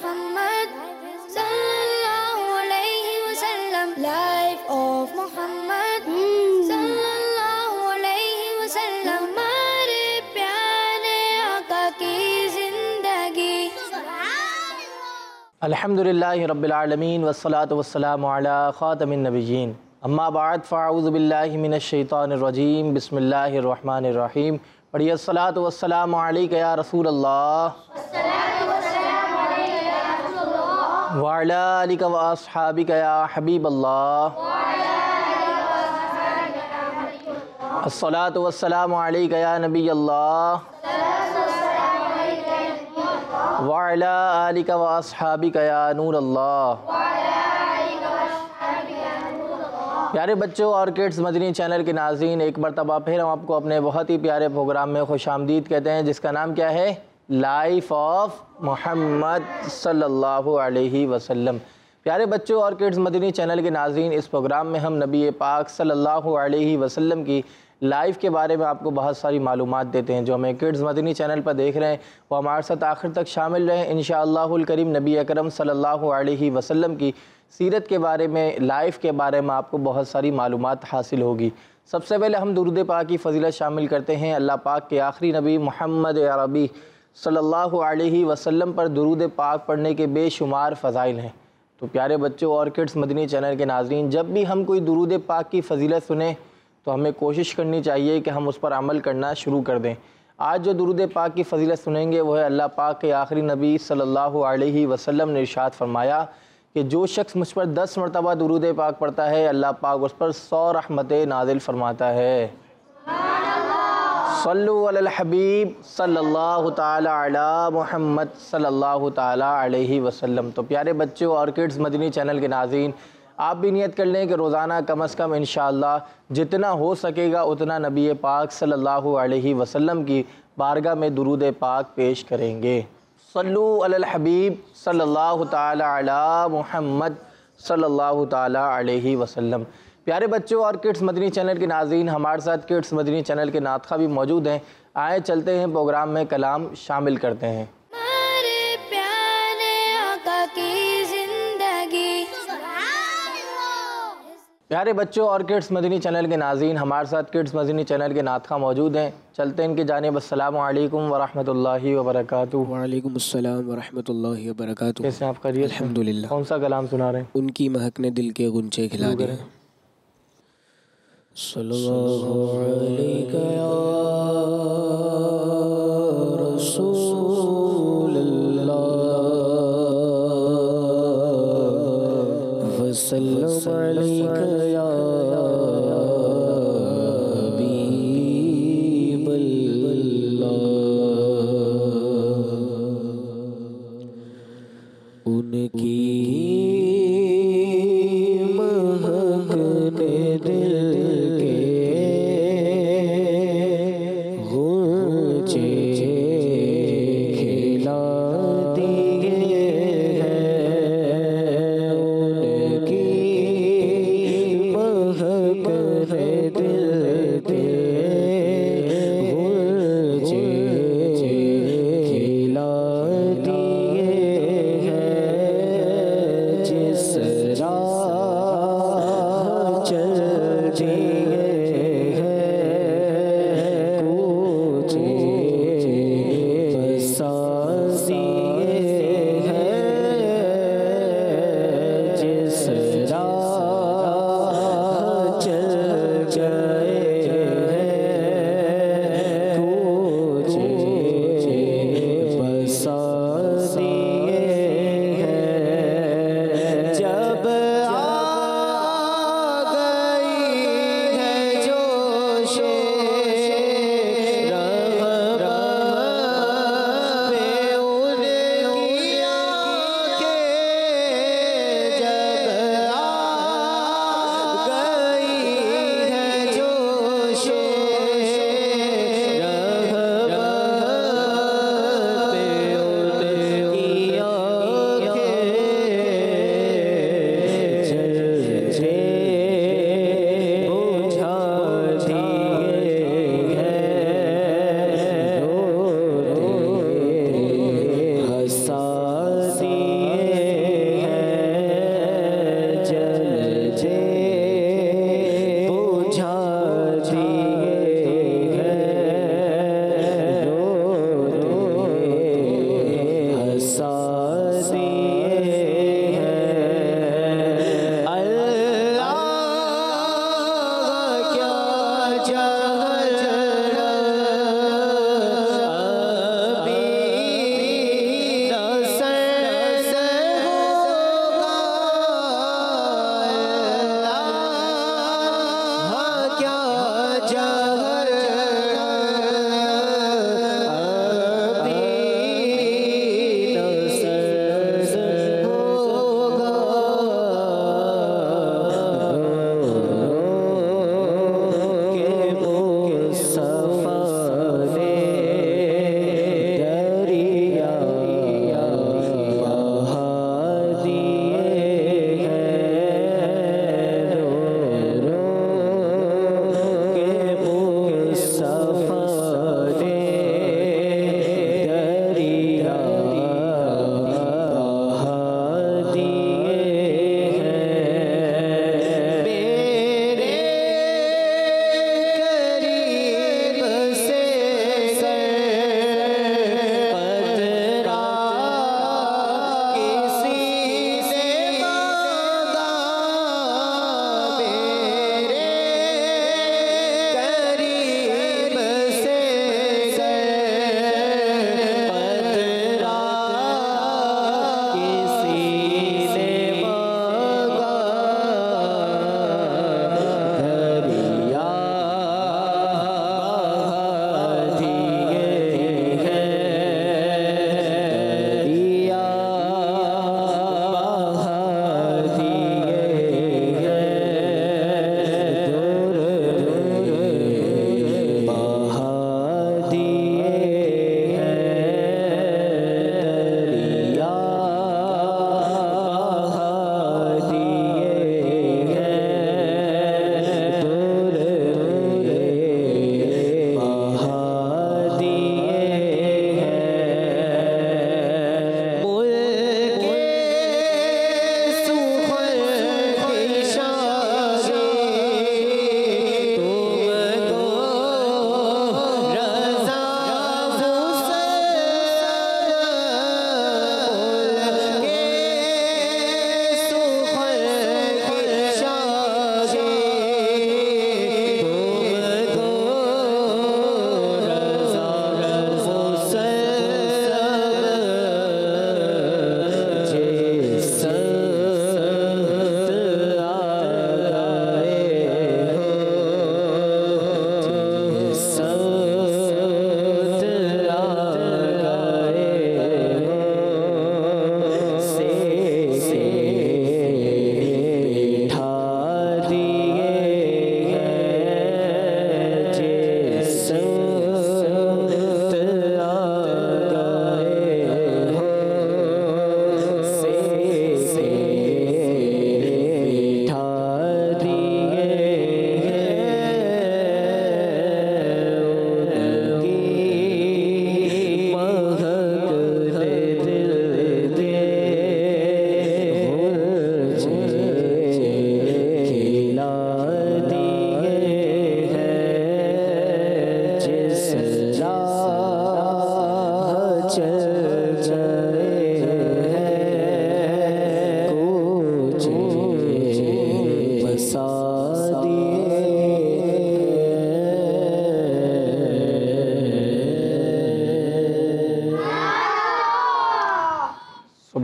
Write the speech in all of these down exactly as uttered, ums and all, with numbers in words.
Muhammad sallallahu alayhi wa sallam. Life of Muhammad sallallahu alayhi wa sallam. हमारे प्यारे आका की जिंदगी। अल्हम्दुलिल्लाहि रब्बिल आलमीन वस्सलातु वस्सलामु अला खातमिन नबिय्यीन। अम्मा बाद फ़अऊज़ु बिल्लाहि मिनश शैतानिर रजीम। बिस्मिल्लाहिर रहमानिर रहीम। पढ़िए अस्सलातु वस्सलामु अलैका या रसूल अल्लाह व अला आलिका व अस्हाबिका या हबीब अल्लाह। अस्सलातु वस्सलामु अलैका या नबी अल्लाह व अला आलिका व अस्हाबिका या नूर अल्लाह। प्यारे बच्चों और किड्स मदनी चैनल के नाज़रीन, एक मरतबा फिर हम आपको अपने बहुत ही प्यारे प्रोग्राम में खुशामदीद कहते हैं, जिसका नाम क्या है? लाइफ ऑफ मोहम्मद सल्लल्लाहु अलैहि वसल्लम। प्यारे बच्चों और किड्स मदनी चैनल के नाज़रीन, इस प्रोग्राम में हम नबी पाक सल्लल्लाहु अलैहि वसल्लम की लाइफ के बारे में आपको बहुत सारी मालूमात देते हैं। जो हमें किड्स मदनी चैनल पर देख रहे हैं वो हमारे साथ आखिर तक शामिल रहें। इंशाअल्लाहुल करीम नबी अकरम सल्लल्लाहु अलैहि वसल्लम की सीरत के बारे में, लाइफ के बारे में आपको बहुत सारी मालूमात हासिल होगी। सबसे पहले हम दुरूद पाक की फ़ज़ीलत शामिल करते हैं। अल्लाह पाक के आखिरी नबी मोहम्मद अरबी सल्लल्लाहु अलैहि वसल्लम पर दुरूद पाक पढ़ने के बेशुमार फ़ज़ाइल हैं। तो प्यारे बच्चों और किड्स मदनी चैनल के नाज़रीन, जब भी हम कोई दुरूद पाक की फ़ज़ीलत सुने तो हमें कोशिश करनी चाहिए कि हम उस पर अमल करना शुरू कर दें। आज जो दुरूद पाक की फ़ज़ीलत सुनेंगे वो है अल्लाह पाक के आखिरी नबी सल्लल्लाहु अलैहि वसल्लम ने इरशाद फरमाया कि जो शख्स मुझ पर दस मरतबा दुरूद पाक पढ़ता है, अल्लाह पाक उस पर सौ रहमतें नाज़िल फरमाता है। सल्लु अलल हबीब सल्लल्लाहु ताला अला मुहम्मद सल्लल्लाहु ताला अलैहि वसल्लम। तो प्यारे बच्चों और किड्स मदनी चैनल के नाज़रीन, आप भी नियत कर लें कि रोज़ाना कम अज़ कम इंशाअल्लाह जितना हो सकेगा उतना नबी पाक सल्लल्लाहु अलैहि वसल्लम की बारगाह में दुरूद पाक पेश करेंगे। सल्लु अलल हबीब सल्लल्लाहु ताला अला मुहम्मद सल्लल्लाहु ताला अलैहि वसल्लम। प्यारे बच्चों और किड्स मदनी चैनल के नाज़रीन, हमारे साथ किड्स मदनी चैनल के नातख़ा भी मौजूद हैं। आए चलते हैं प्रोग्राम में कलाम शामिल करते हैं। हमारे प्यारे आका की जिंदगी। प्यारे बच्चों और किड्स मदनी चैनल के नाज़रीन, हमारे साथ किड्स मदनी चैनल के नातख़ा मौजूद हैं। चलते हैं इनकी जानिब। अस्सलामु अलैकुम व रहमतुल्लाहि व बरकातुहू। वालेकुम अस्सलाम व रहमतुल्लाहि व बरकातुहू। कैसे आप खैरियत? अल्हम्दुलिल्लाह। कौन सा कलाम सुना रहे हैं? उनकी महक ने दिल के गुंचे खिला दिए। सल्लल्लाहु अलैका या रसूल अल्लाह वसल्लम अलैका या हबीब अल्लाह। उनकी महक ने दिल के गुंचे खिला दिए हैं। उनकी महक ने दिल के गुंचे खिला दिए हैं।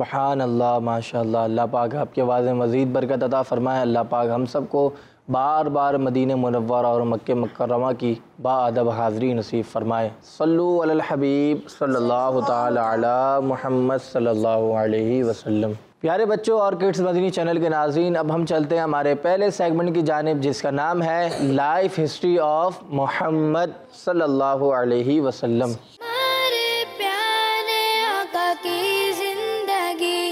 سبحان اللہ، ماشاء اللہ۔ اللہ پاک آپ کے آواز میں مزید برکت عطا فرمائے۔ اللہ پاک ہم سب کو بار بار مدینہ منورہ اور مکہ مکرمہ کی با ادب حاضری نصیب فرمائے۔ صلو علی الحبیب صلی اللہ تعالی علی محمد صلی اللہ علیہ وسلم۔ پیارے بچوں اور کڈس مدنی چینل کے ناظرین، اب ہم چلتے ہیں ہمارے پہلے سیگمنٹ کی جانب، جس کا نام ہے لائف ہسٹری آف محمد صلی اللہ علیہ وسلم۔ ہمارے پیارے آقا کی زندگی۔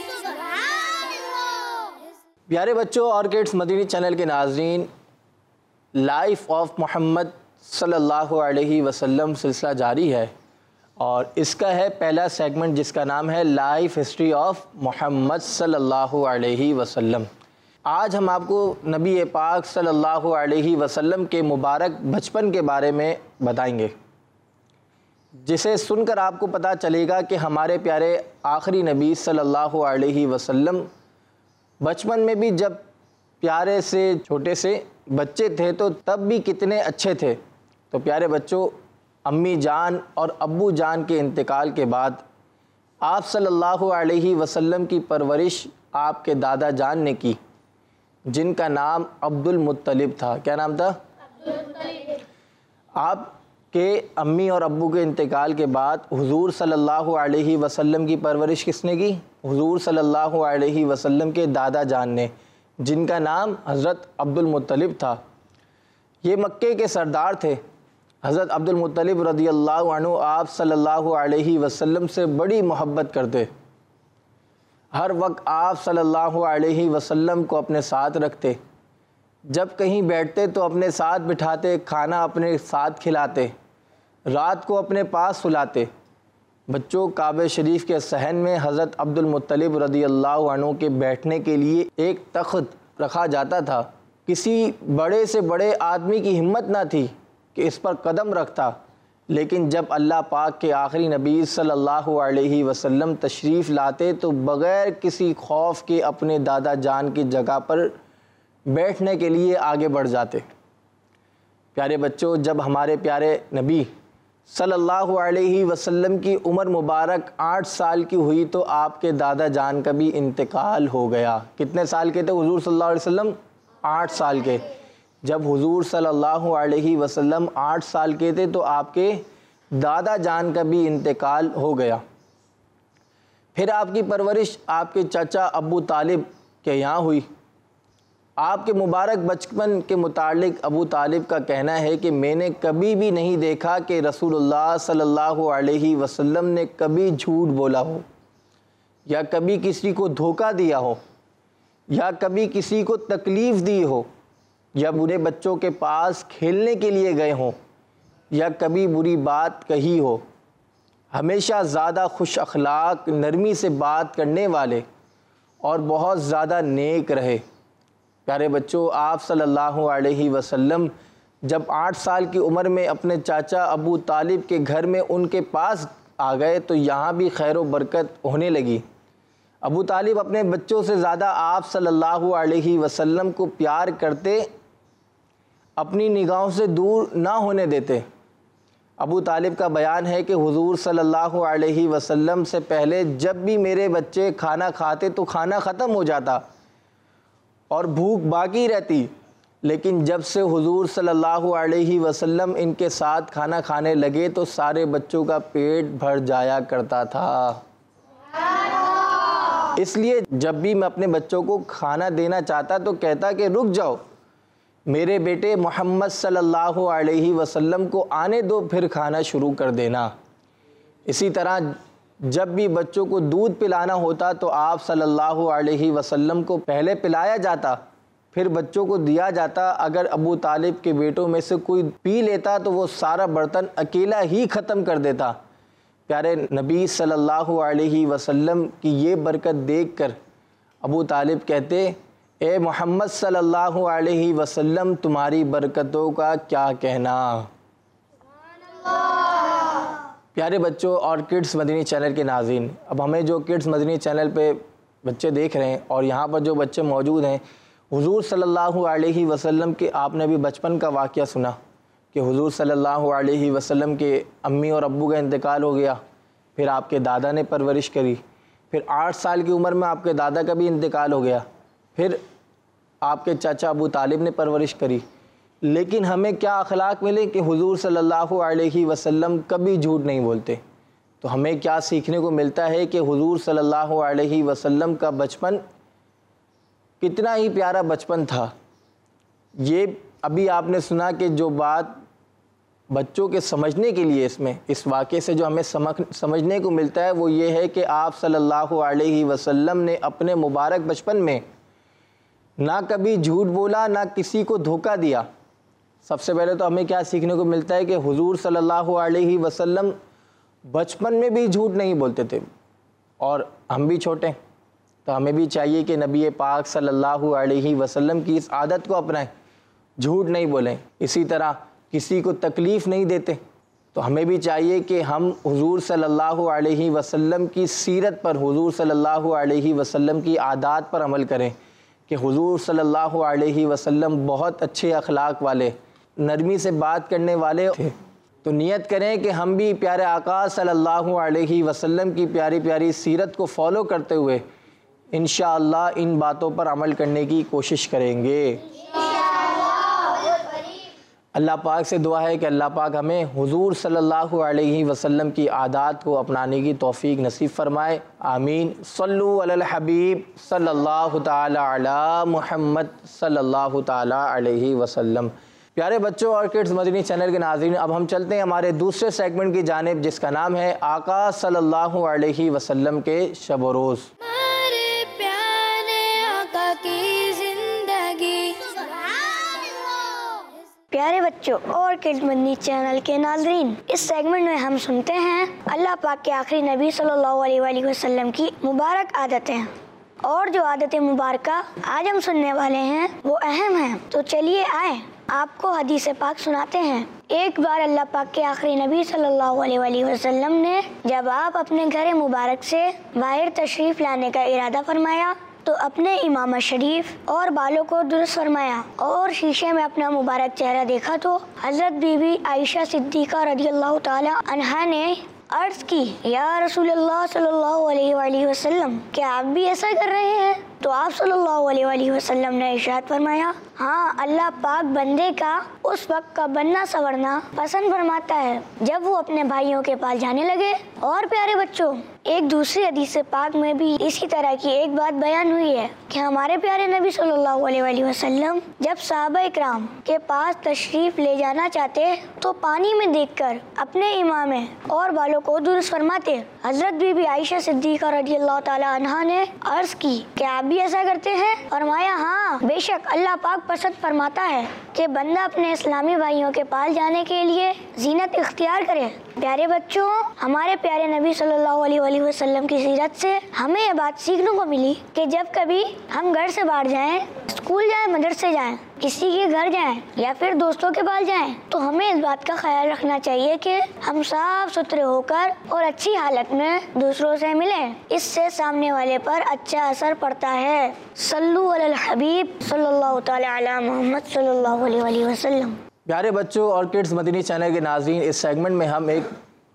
پیارے بچوں اور کڈس مدنی چینل کے ناظرین، لائف آف محمد صلی اللہ علیہ وسلم سلسلہ جاری ہے، اور اس کا ہے پہلا سیگمنٹ جس کا نام ہے لائف ہسٹری آف محمد صلی اللہ علیہ وسلم۔ آج ہم آپ کو نبی پاک صلی اللہ علیہ وسلم کے مبارک بچپن کے بارے میں بتائیں گے، جسے سن کر آپ کو پتہ چلے گا کہ ہمارے پیارے آخری نبی صلی اللہ علیہ وسلم بچپن میں بھی جب پیارے سے چھوٹے سے بچے تھے تو تب بھی کتنے اچھے تھے۔ تو پیارے بچوں، امی جان اور ابو جان کے انتقال کے بعد آپ صلی اللہ علیہ وسلم کی پرورش آپ کے دادا جان نے کی، جن کا نام عبد المطلب تھا۔ کیا نام تھا؟ آپ کے امی اور ابو کے انتقال کے بعد حضور صلی اللہ علیہ وسلم کی پرورش کس نے کی؟ حضور صلی اللہ علیہ وسلم کے دادا جان نے، جن کا نام حضرت عبد المطلب تھا۔ یہ مکے کے سردار تھے۔ حضرت عبد المطلب رضی اللہ عنہ آپ صلی اللہ علیہ وسلم سے بڑی محبت کرتے، ہر وقت آپ صلی اللہ علیہ وسلم کو اپنے ساتھ رکھتے، جب کہیں بیٹھتے تو اپنے ساتھ بٹھاتے، کھانا اپنے ساتھ کھلاتے، رات کو اپنے پاس سلاتے۔ بچوں، کعبہ شریف کے صحن میں حضرت عبد المطلب رضی اللہ عنہ کے بیٹھنے کے لیے ایک تخت رکھا جاتا تھا۔ کسی بڑے سے بڑے آدمی کی ہمت نہ تھی کہ اس پر قدم رکھتا، لیکن جب اللہ پاک کے آخری نبی صلی اللہ علیہ وسلم تشریف لاتے تو بغیر کسی خوف کے اپنے دادا جان کی جگہ پر بیٹھنے کے لیے آگے بڑھ جاتے۔ پیارے بچوں، جب ہمارے پیارے نبی صلی اللہ علیہ وسلم کی عمر مبارک آٹھ سال کی ہوئی تو آپ کے دادا جان کا بھی انتقال ہو گیا۔ کتنے سال کے تھے حضور صلی اللہ علیہ وسلم؟ آٹھ سال کے۔ جب حضور صلی اللہ علیہ وسلم آٹھ سال کے تھے تو آپ کے دادا جان کا بھی انتقال ہو گیا۔ پھر آپ کی پرورش آپ کے چچا ابو طالب کے یہاں ہوئی۔ آپ کے مبارک بچپن کے متعلق ابو طالب کا کہنا ہے کہ میں نے کبھی بھی نہیں دیکھا کہ رسول اللہ صلی اللہ علیہ وسلم نے کبھی جھوٹ بولا ہو، یا کبھی کسی کو دھوکہ دیا ہو، یا کبھی کسی کو تکلیف دی ہو، یا برے بچوں کے پاس کھیلنے کے لیے گئے ہوں، یا کبھی بری بات کہی ہو۔ ہمیشہ زیادہ خوش اخلاق، نرمی سے بات کرنے والے اور بہت زیادہ نیک رہے۔ پیارے بچوں، آپ صلی اللہ علیہ وسلم جب آٹھ سال کی عمر میں اپنے چاچا ابو طالب کے گھر میں ان کے پاس آ گئے تو یہاں بھی خیر و برکت ہونے لگی۔ ابو طالب اپنے بچوں سے زیادہ آپ صلی اللہ علیہ وسلم کو پیار کرتے، اپنی نگاہوں سے دور نہ ہونے دیتے۔ ابو طالب کا بیان ہے کہ حضور صلی اللہ علیہ وسلم سے پہلے جب بھی میرے بچے کھانا کھاتے تو کھانا ختم ہو جاتا اور بھوک باقی رہتی، لیکن جب سے حضور صلی اللہ علیہ وسلم ان کے ساتھ کھانا کھانے لگے تو سارے بچوں کا پیٹ بھر جایا کرتا تھا۔ اس لیے جب بھی میں اپنے بچوں کو کھانا دینا چاہتا تو کہتا کہ رک جاؤ، میرے بیٹے محمد صلی اللہ علیہ وسلم کو آنے دو، پھر کھانا شروع کر دینا۔ اسی طرح جب بھی بچوں کو دودھ پلانا ہوتا تو آپ صلی اللہ علیہ وسلم کو پہلے پلایا جاتا، پھر بچوں کو دیا جاتا۔ اگر ابو طالب کے بیٹوں میں سے کوئی پی لیتا تو وہ سارا برتن اکیلا ہی ختم کر دیتا۔ پیارے نبی صلی اللہ علیہ وسلم کی یہ برکت دیکھ کر ابو طالب کہتے، اے محمد صلی اللہ علیہ وسلم، تمہاری برکتوں کا کیا کہنا۔ پیارے بچوں اور کڈس مدنی چینل کے ناظرین، اب ہمیں جو کڈس مدنی چینل پہ بچے دیکھ رہے ہیں اور یہاں پر جو بچے موجود ہیں، حضور صلی اللہ علیہ وسلم کے آپ نے بھی بچپن کا واقعہ سنا کہ حضور صلی اللہ علیہ وسلم کے امی اور ابو کا انتقال ہو گیا، پھر آپ کے دادا نے پرورش کری، پھر آٹھ سال کی عمر میں آپ کے دادا کا بھی انتقال ہو گیا، پھر آپ کے چاچا ابو طالب نے پرورش کری، لیکن ہمیں کیا اخلاق ملے کہ حضور صلی اللہ علیہ وسلم کبھی جھوٹ نہیں بولتے۔ تو ہمیں کیا سیکھنے کو ملتا ہے کہ حضور صلی اللہ علیہ وسلم کا بچپن کتنا ہی پیارا بچپن تھا۔ یہ ابھی آپ نے سنا کہ جو بات بچوں کے سمجھنے کے لیے اس میں اس واقعے سے جو ہمیں سمجھنے کو ملتا ہے وہ یہ ہے کہ آپ صلی اللہ علیہ وسلم نے اپنے مبارک بچپن میں نہ کبھی جھوٹ بولا، نہ کسی کو دھوکہ دیا۔ سب سے پہلے تو ہمیں کیا سیکھنے کو ملتا ہے کہ حضور صلی اللہ علیہ وسلم بچپن میں بھی جھوٹ نہیں بولتے تھے، اور ہم بھی چھوٹے تو ہمیں بھی چاہیے کہ نبی پاک صلی اللہ علیہ وسلم کی اس عادت کو اپنائیں، جھوٹ نہیں بولیں۔ اسی طرح کسی کو تکلیف نہیں دیتے، تو ہمیں بھی چاہیے کہ ہم حضور صلی اللہ علیہ وسلم کی سیرت پر، حضور صلی اللہ علیہ وسلم کی عادات پر عمل کریں کہ حضور صلی اللہ علیہ وسلم بہت اچھے اخلاق والے، نرمی سے بات کرنے والے تھے۔ تو نیت کریں کہ ہم بھی پیارے آقا صلی اللہ علیہ وسلم کی پیاری پیاری سیرت کو فالو کرتے ہوئے انشاءاللہ ان باتوں پر عمل کرنے کی کوشش کریں گے۔ اللہ پاک سے دعا ہے کہ اللہ پاک ہمیں حضور صلی اللہ علیہ وسلم کی عادات کو اپنانے کی توفیق نصیب فرمائے، آمین۔ صلو علی الحبیب صلی اللہ تعالی علی محمد صلی اللہ تعالی علیہ وسلم۔ پیارے بچوں اور کڈز مدنی چینل کے ناظرین، اب ہم چلتے ہیں ہمارے دوسرے سیگمنٹ کی جانب، جس کا نام ہے آقا صلی اللہ علیہ وسلم کے شب و روز۔ ہمارے پیارے آقا کی زندگی۔ پیارے بچوں اور کڈز مدنی چینل کے ناظرین، اس سیگمنٹ میں ہم سنتے ہیں اللہ پاک کے آخری نبی صلی اللہ علیہ وآلہ وسلم کی مبارک عادتیں، اور جو عادتیں مبارکہ آج ہم سننے والے ہیں وہ اہم ہیں۔ تو چلیے آئیں آپ کو حدیث پاک سناتے ہیں۔ ایک بار اللہ پاک کے آخری نبی صلی اللہ علیہ وآلہ وسلم نے جب آپ اپنے گھر مبارک سے باہر تشریف لانے کا ارادہ فرمایا تو اپنے امامہ شریف اور بالوں کو درست فرمایا اور شیشے میں اپنا مبارک چہرہ دیکھا تو حضرت بی بی عائشہ صدیقہ رضی اللہ تعالی عنہا نے عرض کی، یا رسول اللہ صلی اللہ علیہ وآلہ وسلم، کیا آپ بھی ایسا کر رہے ہیں؟ تو آپ صلی اللہ علیہ وآلہ وسلم نے ارشاد فرمایا، ہاں، اللہ پاک بندے کا اس وقت کا بننا سورنا پسند فرماتا ہے جب وہ اپنے بھائیوں کے پاس جانے لگے۔ اور پیارے بچوں، ایک دوسری حدیث پاک میں بھی اسی طرح کی ایک بات بیان ہوئی ہے کہ ہمارے پیارے نبی صلی اللہ علیہ وآلہ وسلم جب صحابہ اکرام کے پاس تشریف لے جانا چاہتے تو پانی میں دیکھ کر اپنے امامے اور بالوں کو درست فرماتے۔ حضرت بی بی عائشہ صدیقہ رضی اللہ تعالی عنہا نے عرض کی کہ آپ بھی ایسا کرتے ہیں؟ فرمایا، ہاں، بے شک اللہ پاک پسند فرماتا ہے کہ بندہ اپنے اسلامی بھائیوں کے پاس جانے کے لیے زینت اختیار کرے۔ پیارے بچوں، ہمارے پیارے نبی صلی اللہ علیہ وآلہ وسلم کی سیرت سے ہمیں یہ بات سیکھنے کو ملی کہ جب کبھی ہم گھر سے باہر جائیں، اسکول جائیں، مدرسے جائیں، کسی کے گھر جائیں یا پھر دوستوں کے پاس جائیں، تو ہمیں اس بات کا خیال رکھنا چاہیے کہ ہم صاف ستھرے ہو کر اور اچھی حالت میں دوسروں سے ملیں۔ اس سے سامنے والے پر اچھا اثر پڑتا ہے۔ صلو علی الحبیب صلی اللہ تعالی علی محمد صلی اللہ علیہ وآلہ وسلم۔ پیارے بچوں اور کڈز مدنی چینل کے ناظرین، اس سیگمنٹ میں ہم ایک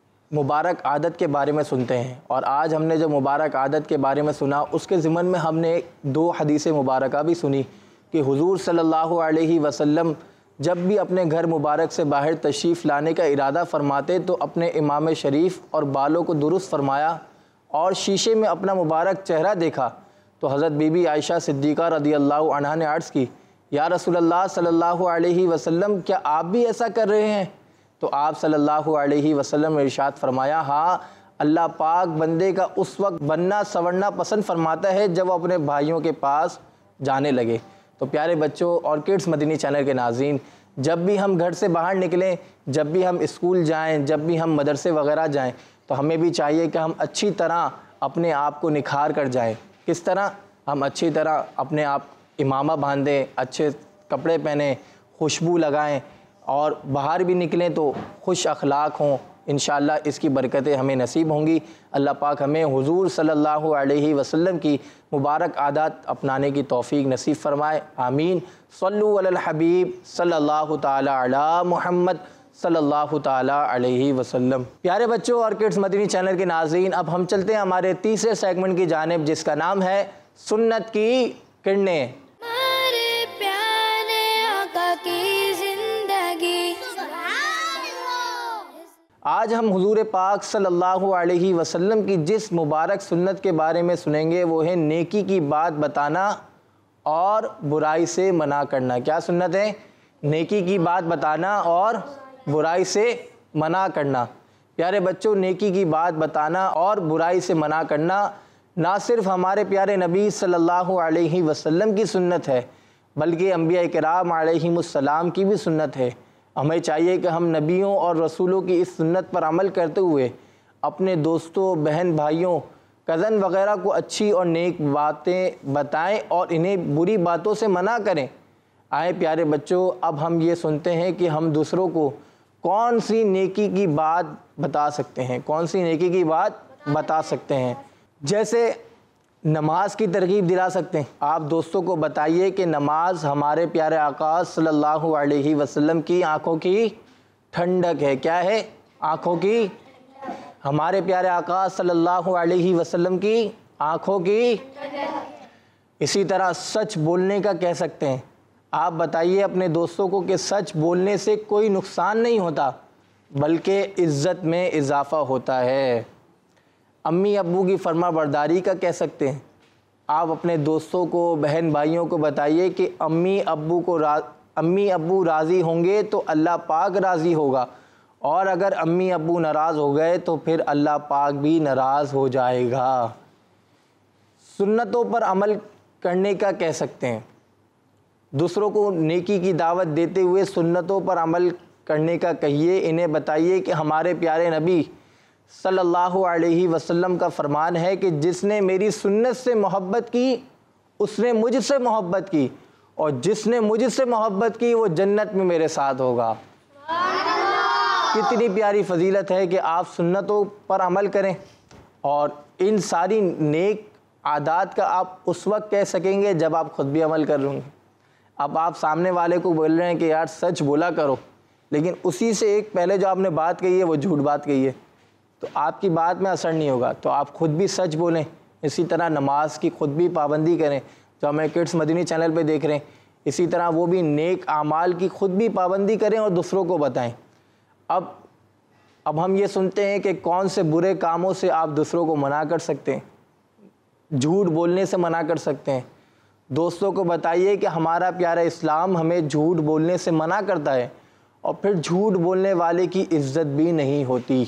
مبارک عادت کے بارے میں سنتے ہیں، اور آج ہم نے جو مبارک عادت کے بارے میں سنا اس کے ضمن میں ہم نے دو حدیث مبارکہ بھی سنی کہ حضور صلی اللہ علیہ وسلم جب بھی اپنے گھر مبارک سے باہر تشریف لانے کا ارادہ فرماتے تو اپنے امام شریف اور بالوں کو درست فرمایا اور شیشے میں اپنا مبارک چہرہ دیکھا تو حضرت بی بی عائشہ صدیقہ رضی اللہ عنہا نے عرض کی، یا رسول اللہ صلی اللہ علیہ وسلم، کیا آپ بھی ایسا کر رہے ہیں؟ تو آپ صلی اللہ علیہ وسلم نے ارشاد فرمایا، ہاں، اللہ پاک بندے کا اس وقت بننا سورنا پسند فرماتا ہے جب وہ اپنے بھائیوں کے پاس جانے لگے۔ تو پیارے بچوں اور کڈز مدنی چینل کے ناظرین، جب بھی ہم گھر سے باہر نکلیں، جب بھی ہم اسکول جائیں، جب بھی ہم مدرسے وغیرہ جائیں، تو ہمیں بھی چاہیے کہ ہم اچھی طرح اپنے آپ کو نکھار کر جائیں۔ کس طرح؟ ہم اچھی طرح اپنے آپ امامہ باندھیں، اچھے کپڑے پہنیں، خوشبو لگائیں، اور باہر بھی نکلیں تو خوش اخلاق ہوں۔ انشاءاللہ اس کی برکتیں ہمیں نصیب ہوں گی۔ اللہ پاک ہمیں حضور صلی اللہ علیہ وسلم کی مبارک عادات اپنانے کی توفیق نصیب فرمائے، آمین۔ صلو علی الحبیب صلی اللہ تعالی علی محمد صلی اللہ تعالیٰ علیہ وسلم۔ پیارے بچوں اور کڈس مدنی چینل کے ناظرین، اب ہم چلتے ہیں ہمارے تیسرے سیگمنٹ کی جانب، جس کا نام ہے سنت کی کرنیں۔ ہمارے پیارے آقا کی زندگی، آج ہم حضور پاک صلی اللہ علیہ وسلم کی جس مبارک سنت کے بارے میں سنیں گے وہ ہے نیکی کی بات بتانا اور برائی سے منع کرنا۔ کیا سنت ہے؟ نیکی کی بات بتانا اور برائی سے منع کرنا۔ پیارے بچوں، نیکی کی بات بتانا اور برائی سے منع کرنا نہ صرف ہمارے پیارے نبی صلی اللہ علیہ وسلم کی سنت ہے بلکہ انبیاء کرام علیہم السلام کی بھی سنت ہے۔ ہمیں چاہیے کہ ہم نبیوں اور رسولوں کی اس سنت پر عمل کرتے ہوئے اپنے دوستوں، بہن بھائیوں، کزن وغیرہ کو اچھی اور نیک باتیں بتائیں اور انہیں بری باتوں سے منع کریں۔ آئے پیارے بچوں، اب ہم یہ سنتے ہیں کہ ہم دوسروں کو کون سی نیکی کی بات بتا سکتے ہیں، کون سی نیکی کی بات بتا سکتے ہیں۔ جیسے نماز کی ترغیب دلا سکتے ہیں۔ آپ دوستوں کو بتائیے کہ نماز ہمارے پیارے آقا صلی اللہ علیہ وسلم کی آنکھوں کی ٹھنڈک ہے۔ کیا ہے؟ آنکھوں کی، ہمارے پیارے آقا صلی اللہ علیہ وسلم کی آنکھوں کی۔ اسی طرح سچ بولنے کا کہہ سکتے ہیں۔ آپ بتائیے اپنے دوستوں کو کہ سچ بولنے سے کوئی نقصان نہیں ہوتا بلکہ عزت میں اضافہ ہوتا ہے۔ امی ابو کی فرما برداری کا کہہ سکتے ہیں۔ آپ اپنے دوستوں کو، بہن بھائیوں کو بتائیے کہ امی ابو کو راز امی ابو راضی ہوں گے تو اللہ پاک راضی ہوگا، اور اگر امی ابو ناراض ہو گئے تو پھر اللہ پاک بھی ناراض ہو جائے گا۔ سنتوں پر عمل کرنے کا کہہ سکتے ہیں۔ دوسروں کو نیکی کی دعوت دیتے ہوئے سنتوں پر عمل کرنے کا کہیے۔ انہیں بتائیے کہ ہمارے پیارے نبی صلی اللہ علیہ وسلم کا فرمان ہے کہ جس نے میری سنت سے محبت کی اس نے مجھ سے محبت کی، اور جس نے مجھ سے محبت کی وہ جنت میں میرے ساتھ ہوگا۔ کتنی پیاری فضیلت ہے کہ آپ سنتوں پر عمل کریں، اور ان ساری نیک عادات کا آپ اس وقت کہہ سکیں گے جب آپ خود بھی عمل کر لیں گے۔ اب آپ سامنے والے کو بول رہے ہیں کہ یار سچ بولا کرو، لیکن اسی سے ایک پہلے جو آپ نے بات کہی ہے وہ جھوٹ بات کہی ہے، تو آپ کی بات میں اثر نہیں ہوگا۔ تو آپ خود بھی سچ بولیں، اسی طرح نماز کی خود بھی پابندی کریں جو ہمیں کڈس مدنی چینل پہ دیکھ رہے ہیں، اسی طرح وہ بھی نیک اعمال کی خود بھی پابندی کریں اور دوسروں کو بتائیں۔ اب اب ہم یہ سنتے ہیں کہ کون سے برے کاموں سے آپ دوسروں کو منع کر سکتے ہیں۔ جھوٹ بولنے سے منع کر سکتے ہیں۔ دوستوں کو بتائیے کہ ہمارا پیارا اسلام ہمیں جھوٹ بولنے سے منع کرتا ہے، اور پھر جھوٹ بولنے والے کی عزت بھی نہیں ہوتی۔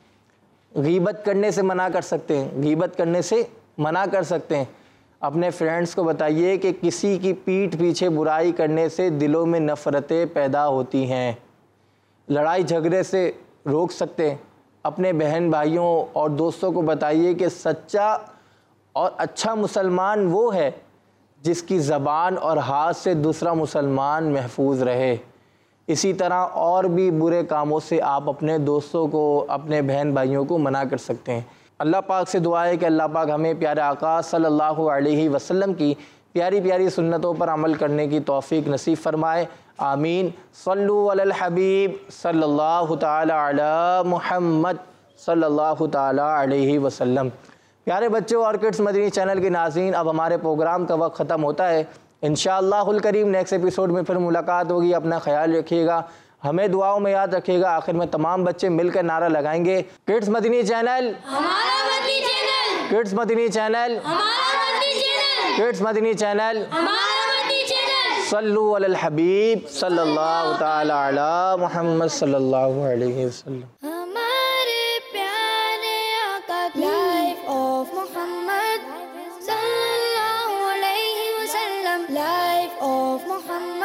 غیبت کرنے سے منع کر سکتے ہیں، غیبت کرنے سے منع کر سکتے ہیں۔ اپنے فرینڈز کو بتائیے کہ کسی کی پیٹھ پیچھے برائی کرنے سے دلوں میں نفرتیں پیدا ہوتی ہیں۔ لڑائی جھگڑے سے روک سکتے ہیں۔ اپنے بہن بھائیوں اور دوستوں کو بتائیے کہ سچا اور اچھا مسلمان وہ ہے جس کی زبان اور ہاتھ سے دوسرا مسلمان محفوظ رہے۔ اسی طرح اور بھی برے کاموں سے آپ اپنے دوستوں کو، اپنے بہن بھائیوں کو منع کر سکتے ہیں۔ اللہ پاک سے دعا ہے کہ اللہ پاک ہمیں پیارے آقا صلی اللہ علیہ وسلم کی پیاری پیاری سنتوں پر عمل کرنے کی توفیق نصیب فرمائے۔ آمین۔ صلو علی الحبیب صلی اللہ تعالی علی محمد صلی اللہ تعالی علیہ وسلم۔ پیارے بچوں اور کڈس مدنی چینل کے ناظرین، اب ہمارے پروگرام کا وقت ختم ہوتا ہے۔ انشاءاللہ الکریم نیکسٹ ایپیسوڈ میں پھر ملاقات ہوگی۔ اپنا خیال رکھیے گا، ہمیں دعاؤں میں یاد رکھیے گا۔ آخر میں تمام بچے مل کر نعرہ لگائیں گے، کڈس مدنی چینل ہمارا مدنی چینل، کڈس مدنی چینل ہمارا مدنی چینل، کڈس مدنی چینل ہمارا مدنی چینل۔ صلو علی الحبیب صلی اللہ تعالی علی محمد صلی اللہ علیہ وسلم۔ ہمارے پیارے آقا کی لائف آف محمد صلی اللہ علیہ وسلم، لائف آف محمد